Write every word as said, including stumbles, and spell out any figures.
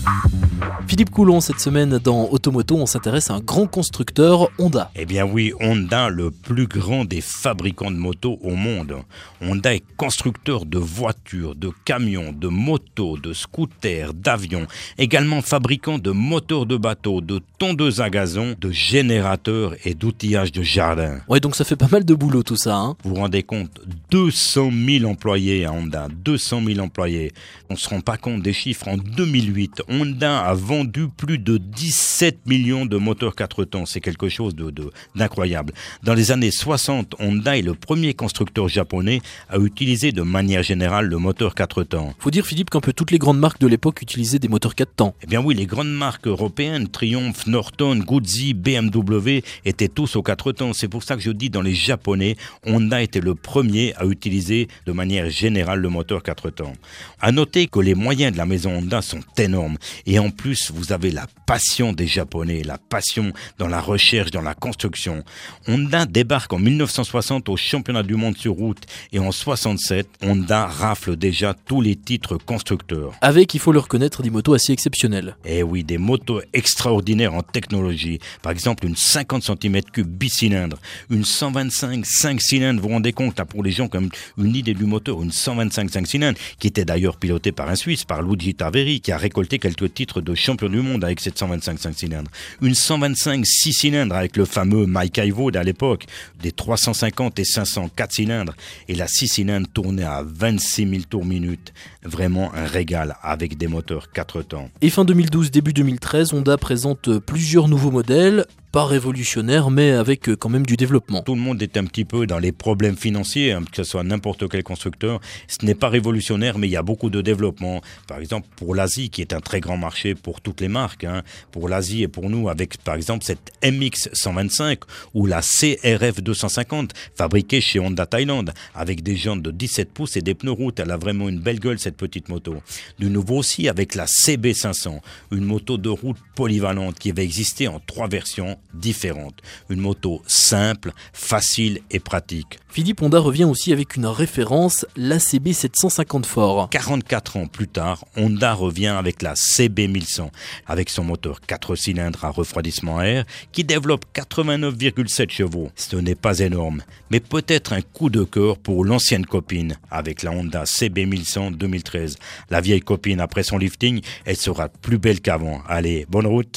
Philippe Coulon, cette semaine dans Automoto, on s'intéresse à un grand constructeur, Honda. Eh bien oui, Honda, le plus grand des fabricants de motos au monde. Honda est constructeur de voitures, de camions, de motos, de scooters, d'avions, également fabricant de moteurs de bateaux, de tondeuses à gazon, de générateurs et d'outillage de jardin. Ouais, donc ça fait pas mal de boulot tout ça, hein. Vous vous rendez compte, deux cent mille employés à Honda, deux cent mille employés. On se rend pas compte des chiffres. En deux mille huit, Honda a vendu plus de dix-sept millions de moteurs quatre temps. C'est quelque chose de, de, d'incroyable. Dans les années soixante, Honda est le premier constructeur japonais à utiliser de manière générale le moteur quatre temps. Faut dire, Philippe, qu'un peu toutes les grandes marques de l'époque utilisaient des moteurs quatre temps. Eh bien oui, les grandes marques européennes, Triumph, Norton, Guzzi, B M W, étaient tous aux quatre temps. C'est pour ça que je dis, dans les Japonais, Honda était le premier à utiliser de manière générale le moteur quatre temps. À noter que les moyens de la maison Honda sont énormes. Et en plus, vous avez la passion des Japonais, la passion dans la recherche, dans la construction. Honda débarque en mille neuf cent soixante au championnat du monde sur route et en soixante-sept, Honda rafle déjà tous les titres constructeurs. Avec, il faut le reconnaître, des motos assez exceptionnelles. Eh oui, des motos extraordinaires en technologie. Par exemple, une cinquante centimètres cubes bicylindre, une cent vingt-cinq cinq cylindres. Vous vous rendez compte, là, pour les gens, comme une idée du moteur, une cent vingt-cinq cinq cylindres, qui était d'ailleurs pilotée par un Suisse, par Luigi Taveri, qui a récolté quelques titres de champion du monde avec cette cent vingt-cinq cinq cylindres. Une cent vingt-cinq six cylindres avec le fameux Mike Ivo à l'époque, des trois cent cinquante et cinq cents quatre cylindres, et la six cylindres tournait à vingt-six mille tours minute. Vraiment un régal avec des moteurs quatre temps. Et fin deux mille douze, début deux mille treize, Honda présente plusieurs nouveaux modèles, pas révolutionnaires, mais avec quand même du développement. Tout le monde est un petit peu dans les problèmes financiers, hein, que ce soit n'importe quel constructeur. Ce n'est pas révolutionnaire, mais il y a beaucoup de développement. Par exemple, pour l'Asie, qui est un très grand marché pour toutes les marques, hein, pour l'Asie et pour nous, avec par exemple cette M X cent vingt-cinq ou la C R F deux cent cinquante, fabriquée chez Honda Thaïlande, avec des jantes de dix-sept pouces et des pneus route. Elle a vraiment une belle gueule, cette petite moto. De nouveau aussi avec la C B cinq cents, une moto de route polyvalente qui va exister en trois versions différentes. Une moto simple, facile et pratique. Philippe, Honda revient aussi avec une référence, la C B sept cent cinquante Fort. quarante-quatre ans plus tard, Honda revient avec la C B mille cent, avec son moteur quatre cylindres à refroidissement à air qui développe quatre-vingt-neuf virgule sept chevaux. Ce n'est pas énorme, mais peut-être un coup de cœur pour l'ancienne copine avec la Honda C B mille cent deux mille treize. La vieille copine, après son lifting, elle sera plus belle qu'avant. Allez, bonne route!